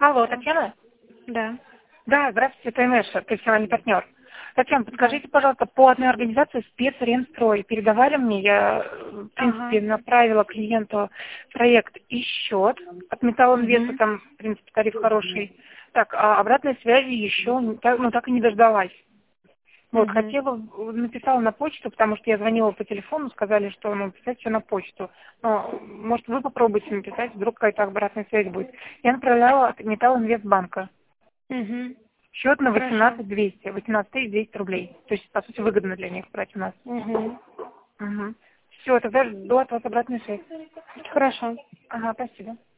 Алло, Да. Татьяна? Да. Да, здравствуйте, это Инесса, профессиональный партнер. Татьяна, подскажите, пожалуйста, по одной организации спецренстрой передавали мне, я, в принципе, Ага. направила клиенту проект и счет от Металлинвеста, Угу. там, в принципе, тариф хороший. Так, а обратной связи еще так и не дождалась. Вот, Угу. хотела, написала на почту, потому что я звонила по телефону, сказали, что написать все на почту. Но, может, вы попробуйте написать, вдруг какая-то обратная связь будет. Я направляла от Металлинвестбанка. Угу. Счет на Хорошо. 18 200, 18 200 рублей. То есть, по сути, выгодно для них брать у нас. Угу. Угу. Все, тогда жду от вас обратной связи. Хорошо. Ага, спасибо.